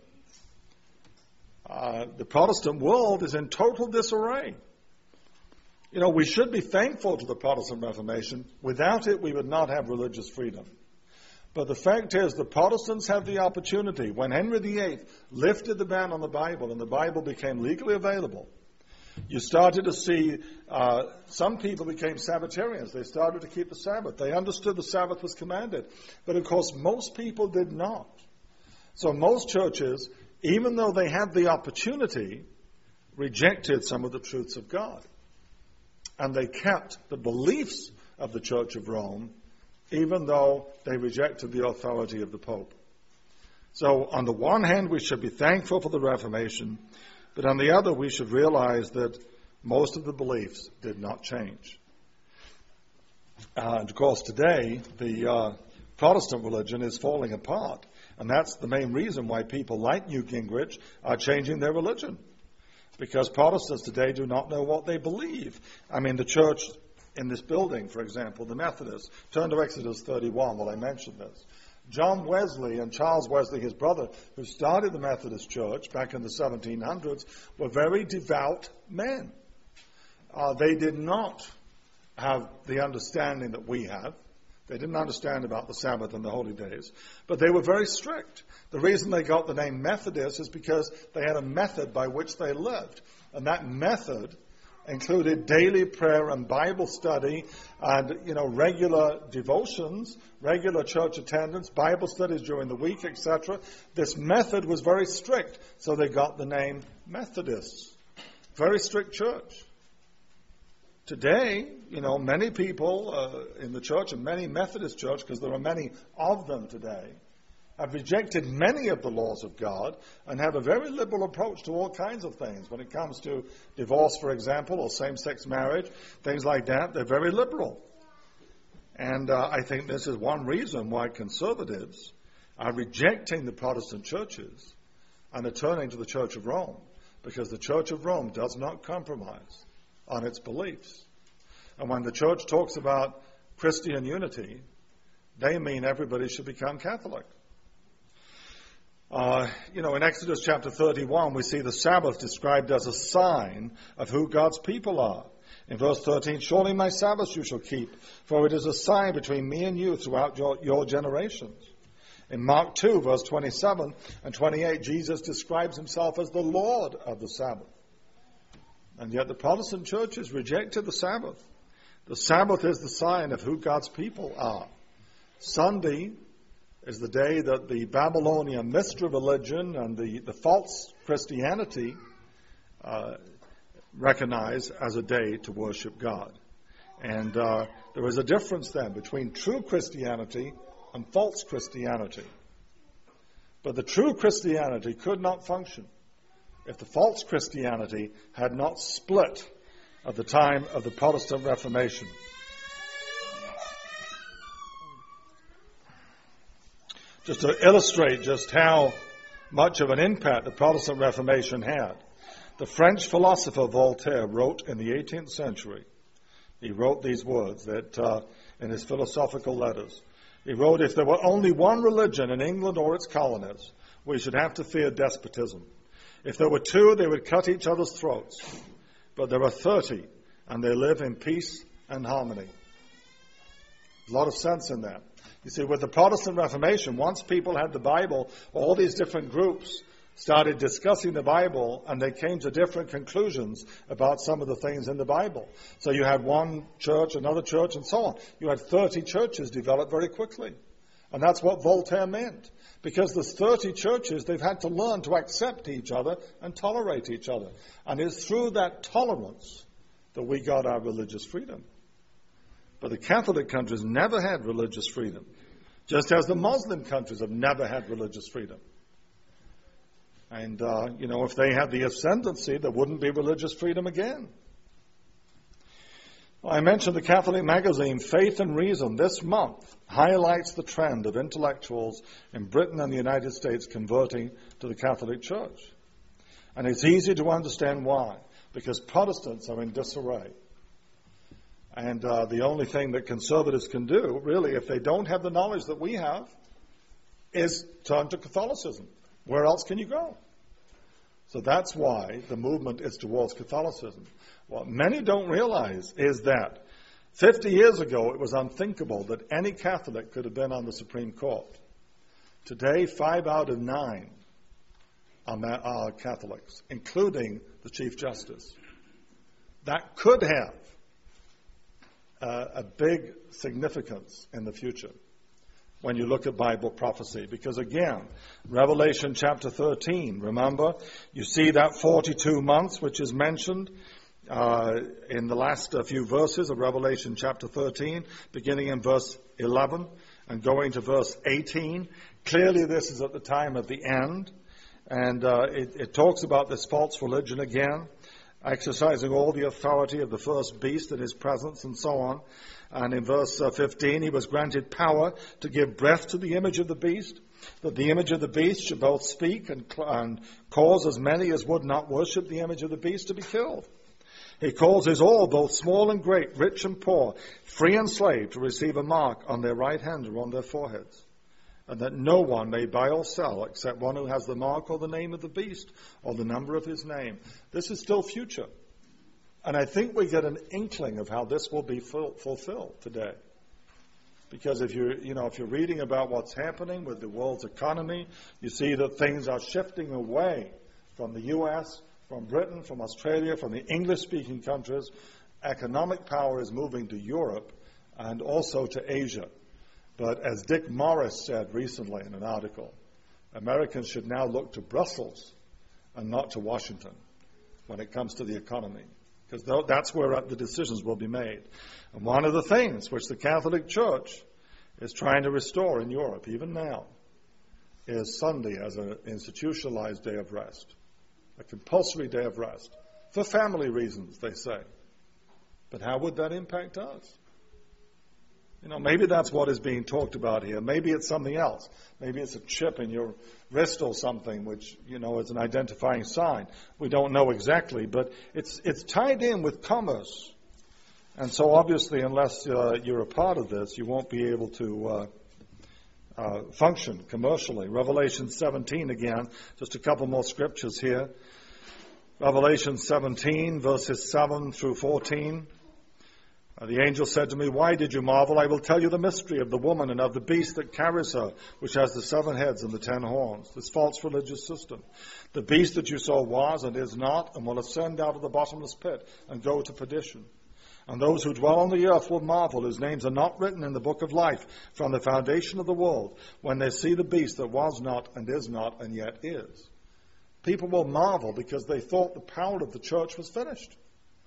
Uh, the Protestant world is in total disarray. You know, we should be thankful to the Protestant Reformation. Without it, we would not have religious freedom. But the fact is, the Protestants have the opportunity. When Henry the Eighth lifted the ban on the Bible and the Bible became legally available, you started to see uh, some people became Sabbatarians. They started to keep the Sabbath. They understood the Sabbath was commanded. But of course, most people did not. So most churches, even though they had the opportunity, rejected some of the truths of God. And they kept the beliefs of the Church of Rome, even though they rejected the authority of the Pope. So on the one hand, we should be thankful for the Reformation, but on the other, we should realize that most of the beliefs did not change. Uh, and of course, today, the uh, Protestant religion is falling apart, and that's the main reason why people like Newt Gingrich are changing their religion, because Protestants today do not know what they believe. I mean, the church in this building, for example, the Methodists. Turn to Exodus thirty-one while I mention this. John Wesley and Charles Wesley, his brother, who started the Methodist Church back in the seventeen hundreds, were very devout men. Uh, they did not have the understanding that we have. They didn't understand about the Sabbath and the holy days, but they were very strict. The reason they got the name Methodist is because they had a method by which they lived, and that method included daily prayer and Bible study and, you know, regular devotions, regular church attendance, Bible studies during the week, et cetera. This method was very strict, so they got the name Methodists. Very strict church. Today, you know, many people uh, in the church, and many Methodist church, because there are many of them today, have rejected many of the laws of God and have a very liberal approach to all kinds of things. When it comes to divorce, for example, or same-sex marriage, things like that, they're very liberal. And uh, I think this is one reason why conservatives are rejecting the Protestant churches and are turning to the Church of Rome, because the Church of Rome does not compromise on its beliefs. And when the church talks about Christian unity, they mean everybody should become Catholic. Uh, you know, in Exodus chapter thirty-one, we see the Sabbath described as a sign of who God's people are. In verse thirteen, surely my Sabbath you shall keep, for it is a sign between me and you throughout your, your generations. In Mark two, verse twenty-seven and twenty-eight, Jesus describes himself as the Lord of the Sabbath. And yet the Protestant churches rejected the Sabbath. The Sabbath is the sign of who God's people are. Sunday is the day that the Babylonian mystery religion and the, the false Christianity uh, recognize as a day to worship God. And uh, there is a difference then between true Christianity and false Christianity. But the true Christianity could not function if the false Christianity had not split at the time of the Protestant Reformation. Just to illustrate just how much of an impact the Protestant Reformation had. The French philosopher Voltaire wrote in the eighteenth century, he wrote these words that uh, in his philosophical letters. He wrote, if there were only one religion in England or its colonies, we should have to fear despotism. If there were two, they would cut each other's throats. But there are thirty, and they live in peace and harmony. A lot of sense in that. You see, with the Protestant Reformation, once people had the Bible, all these different groups started discussing the Bible, and they came to different conclusions about some of the things in the Bible. So you had one church, another church, and so on. You had thirty churches develop very quickly. And that's what Voltaire meant. Because there's thirty churches, they've had to learn to accept each other and tolerate each other. And it's through that tolerance that we got our religious freedom. But the Catholic countries never had religious freedom, just as the Muslim countries have never had religious freedom. And, uh, you know, if they had the ascendancy, there wouldn't be religious freedom again. I mentioned the Catholic magazine Faith and Reason this month highlights the trend of intellectuals in Britain and the United States converting to the Catholic Church. And it's easy to understand why, because Protestants are in disarray. And uh, the only thing that conservatives can do, really, if they don't have the knowledge that we have, is turn to Catholicism. Where else can you go? So that's why the movement is towards Catholicism. What many don't realize is that fifty years ago it was unthinkable that any Catholic could have been on the Supreme Court. Today, five out of nine are, are Catholics, including the Chief Justice. That could have uh, a big significance in the future when you look at Bible prophecy. Because again, Revelation chapter thirteen, remember, you see that forty-two months which is mentioned uh, in the last uh, few verses of Revelation chapter thirteen, beginning in verse eleven and going to verse eighteen. Clearly this is at the time of the end, and uh, it, it talks about this false religion again, exercising all the authority of the first beast in his presence and so on. And in verse fifteen, he was granted power to give breath to the image of the beast, that the image of the beast should both speak and, and cause as many as would not worship the image of the beast to be killed. He causes all, both small and great, rich and poor, free and slave, to receive a mark on their right hand or on their foreheads, and that no one may buy or sell except one who has the mark or the name of the beast or the number of his name. This is still future. And I think we get an inkling of how this will be ful- fulfilled today. Because if you're, you know, if you're reading about what's happening with the world's economy, you see that things are shifting away from the U S, from Britain, from Australia, from the English-speaking countries. Economic power is moving to Europe and also to Asia. But as Dick Morris said recently in an article, Americans should now look to Brussels and not to Washington when it comes to the economy. Because that's where the decisions will be made. And one of the things which the Catholic Church is trying to restore in Europe, even now, is Sunday as an institutionalized day of rest. A compulsory day of rest. For family reasons, they say. But how would that impact us? You know, maybe that's what is being talked about here. Maybe it's something else. Maybe it's a chip in your wrist or something, which, you know, is an identifying sign. We don't know exactly, but it's it's tied in with commerce. And so obviously, unless uh, you're a part of this, you won't be able to uh, uh, function commercially. Revelation seventeen again, just a couple more scriptures here. Revelation seventeen, verses seven through fourteen. Uh, the angel said to me, "Why did you marvel? I will tell you the mystery of the woman and of the beast that carries her, which has the seven heads and the ten horns," this false religious system. "The beast that you saw was and is not, and will ascend out of the bottomless pit and go to perdition. And those who dwell on the earth will marvel, whose names are not written in the book of life from the foundation of the world, when they see the beast that was not and is not and yet is." People will marvel because they thought the power of the church was finished.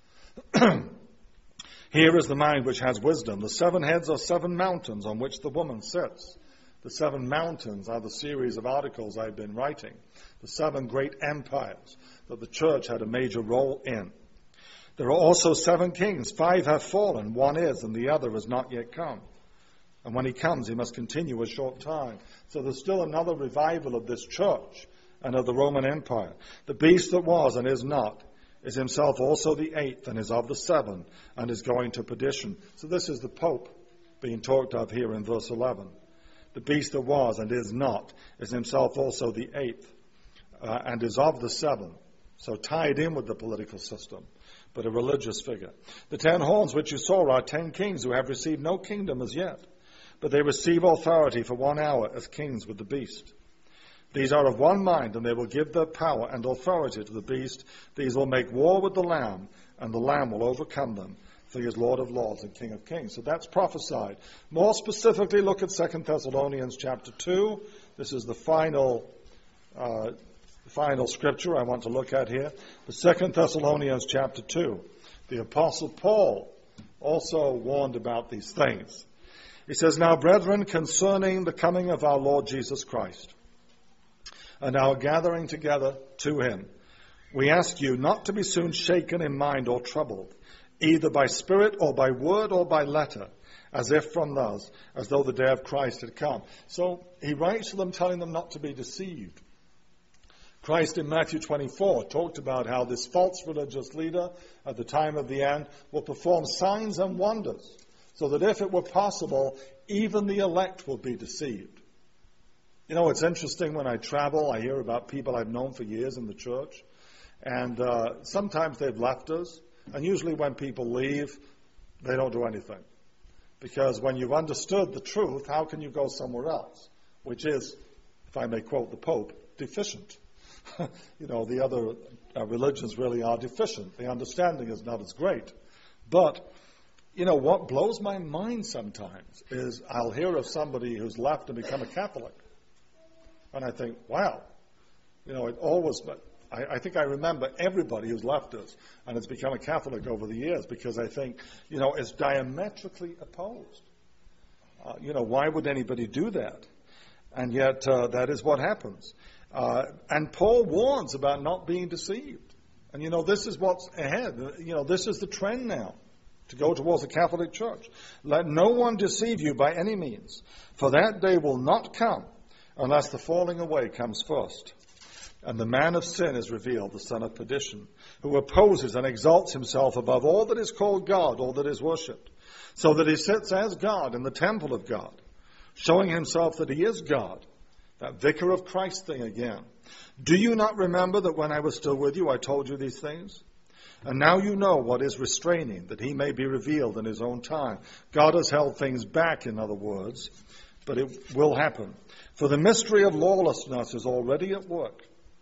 "Here is the mind which has wisdom. The seven heads are seven mountains on which the woman sits." The seven mountains are the series of articles I've been writing. The seven great empires that the church had a major role in. "There are also seven kings. Five have fallen. One is, and the other has not yet come. And when he comes, he must continue a short time." So there's still another revival of this church and of the Roman Empire. The beast that was and is not is himself also the eighth, and is of the seven, and is going to perdition. So this is the Pope being talked of here in verse eleven. The beast that was and is not is himself also the eighth, uh, and is of the seven. So tied in with the political system, but a religious figure. The ten horns which you saw are ten kings who have received no kingdom as yet, but they receive authority for one hour as kings with the beast. These are of one mind, and they will give their power and authority to the beast. These will make war with the Lamb, and the Lamb will overcome them, for he is Lord of lords and King of kings. So that's prophesied. More specifically, look at Second Thessalonians chapter two. This is the final uh, final scripture I want to look at here. The Second Thessalonians chapter two. The Apostle Paul also warned about these things. He says, "Now, brethren, concerning the coming of our Lord Jesus Christ, and our gathering together to him, we ask you not to be soon shaken in mind or troubled, either by spirit or by word or by letter, as if from us, as though the day of Christ had come." So he writes to them telling them not to be deceived. Christ in Matthew twenty-four talked about how this false religious leader at the time of the end will perform signs and wonders, so that if it were possible, even the elect will be deceived. You know, it's interesting when I travel, I hear about people I've known for years in the church, and uh, sometimes they've left us, and usually when people leave, they don't do anything. Because when you've understood the truth, how can you go somewhere else? Which is, if I may quote the Pope, deficient. You know, the other uh, religions really are deficient. The understanding is not as great. But, you know, what blows my mind sometimes is I'll hear of somebody who's left and become a Catholic. And I think, wow, you know, it always, but I, I think I remember everybody who's left us and has become a Catholic over the years, because I think, you know, it's diametrically opposed. Uh, you know, why would anybody do that? And yet uh, that is what happens. Uh, and Paul warns about not being deceived. And, you know, this is what's ahead. You know, this is the trend now, to go towards the Catholic Church. Let no one deceive you by any means, for that day will not come unless the falling away comes first. And the man of sin is revealed, the son of perdition, who opposes and exalts himself above all that is called God, all that is worshipped, so that he sits as God in the temple of God, showing himself that he is God. That vicar of Christ thing again. Do you not remember that when I was still with you, I told you these things? And now you know what is restraining, that he may be revealed in his own time. God has held things back, in other words, but it will happen. For the mystery of lawlessness is already at work.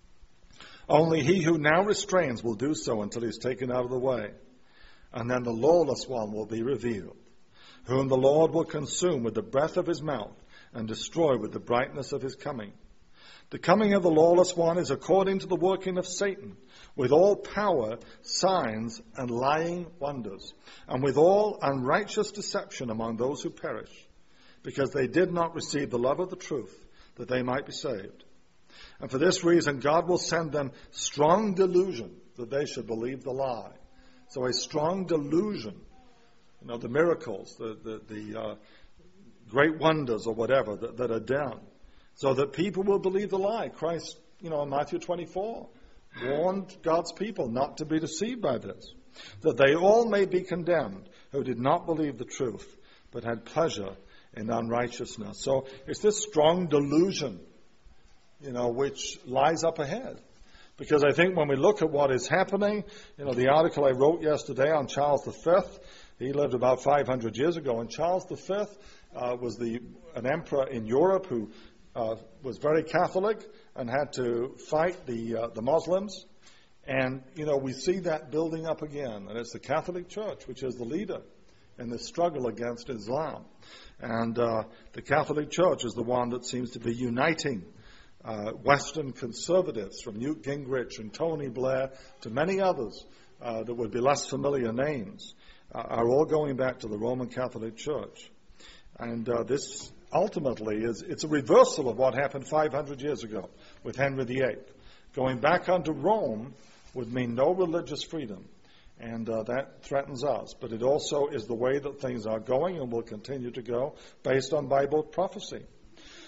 Only he who now restrains will do so until he is taken out of the way. And then the lawless one will be revealed, whom the Lord will consume with the breath of his mouth, and destroy with the brightness of his coming. The coming of the lawless one is according to the working of Satan, with all power, signs, and lying wonders, and with all unrighteous deception among those who perish, because they did not receive the love of the truth, that they might be saved. And for this reason, God will send them strong delusion, that they should believe the lie. So a strong delusion, you know, the miracles, the, the, the uh, great wonders or whatever that, that are done, so that people will believe the lie. Christ, you know, in Matthew twenty-four, warned God's people not to be deceived by this, that they all may be condemned who did not believe the truth, but had pleasure in unrighteousness. So it's this strong delusion, you know, which lies up ahead. Because I think when we look at what is happening, you know, the article I wrote yesterday on Charles the Fifth, he lived about five hundred years ago, and Charles the Fifth uh, was the an emperor in Europe who uh, was very Catholic and had to fight the uh, the Muslims. And, you know, we see that building up again, and it's the Catholic Church, which is the leader in the struggle against Islam. And uh, the Catholic Church is the one that seems to be uniting uh, Western conservatives, from Newt Gingrich and Tony Blair to many others uh, that would be less familiar names, uh, are all going back to the Roman Catholic Church. And uh, this ultimately is, it's a reversal of what happened five hundred years ago with Henry the Eighth. Going back onto Rome would mean no religious freedom. And uh, that threatens us. But it also is the way that things are going and will continue to go based on Bible prophecy.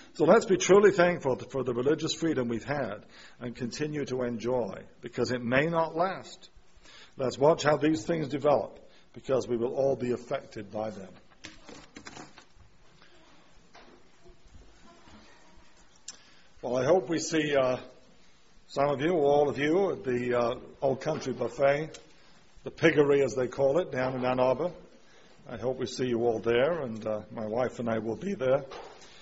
So let's be truly thankful for the religious freedom we've had and continue to enjoy, because it may not last. Let's watch how these things develop, because we will all be affected by them. Well, I hope we see uh, some of you, or all of you, at the uh, Old Country Buffet, the piggery as they call it, down in Ann Arbor. I hope we see you all there, and uh, my wife and I will be there.